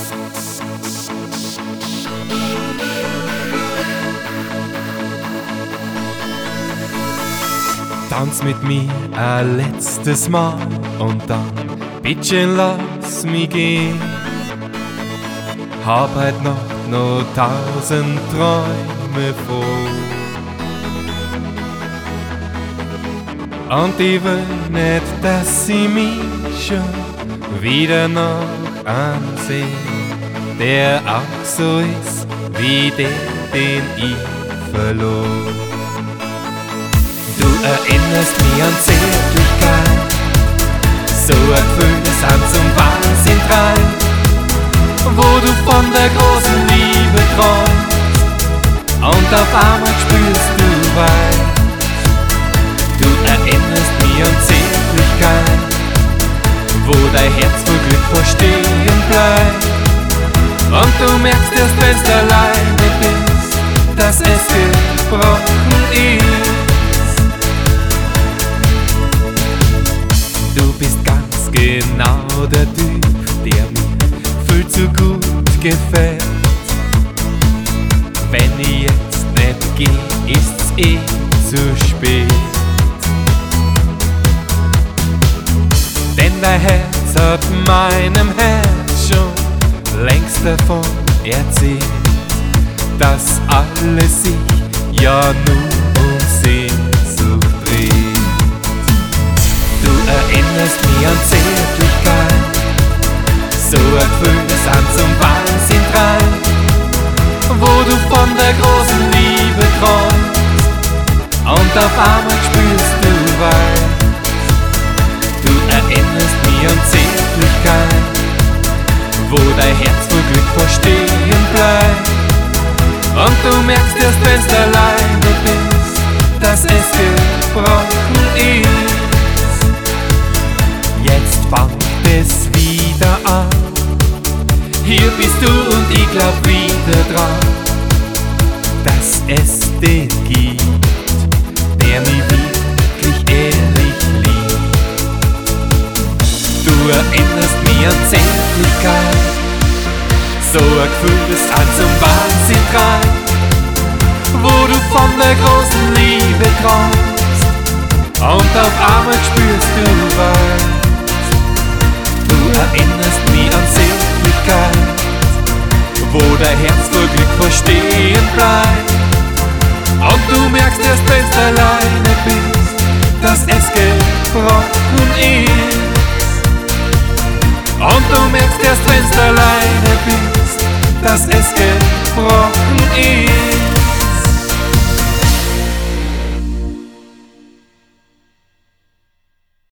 Tanz mit mir ein letztes Mal und dann bittchen lass mich gehen. Hab heut Nacht noch 1000 Träume vor. Und ich will nicht, dass sie mich schon wieder noch ansehen, der auch so ist wie der, den ich verlor. Du erinnerst mich an Zärtlichkeit, so ein Gefühl, das an zum Wahnsinn treibt, wo du von der großen Liebe träumst und auf einmal spürst du Wein. Du erinnerst mich an Zärtlichkeit, wo dein Herz vor Glück verstehen bleibt und du merkst erst, wenn's alleine bist, dass es gebrochen ist. Du bist ganz genau der Typ, der mir viel zu gut gefällt. Wenn ich jetzt nicht geh, ist's eh zu spät. Denn dein Herz hat meinem Herz schon längst davon erzählt, dass alles sich ja nur um Sehnsucht dreht. Du erinnerst mich an Zärtlichkeit, so ein Gefühl, das an zum Wahnsinn treibt, wo du von der großen Liebe träumst und auf einmal spürst du Wein. Du erinnerst mich an Zärtlichkeit, wo dein Herz vor Glück verstehen bleibt und du merkst erst, wenn's alleine bist, dass es gebrochen ist. Jetzt fängt es wieder an, hier bist du und ich glaub wieder dran, dass es den gibt, der mich wirklich ehrlich liebt. Du erinnerst mich an Zärtlichkeit, so ein Gefühl, das an zum Wahnsinn treibt, wo du von der großen Liebe träumst und auf einmal spürst du Wein. Du erinnerst mich an Zärtlichkeit, wo dein Herz vor Glück verstehen bleibt und du merkst erst, wenn's alleine bist, dass es gebrochen ist. Und du merkst erst, wenn's alleine bist, dass es gebrochen ist.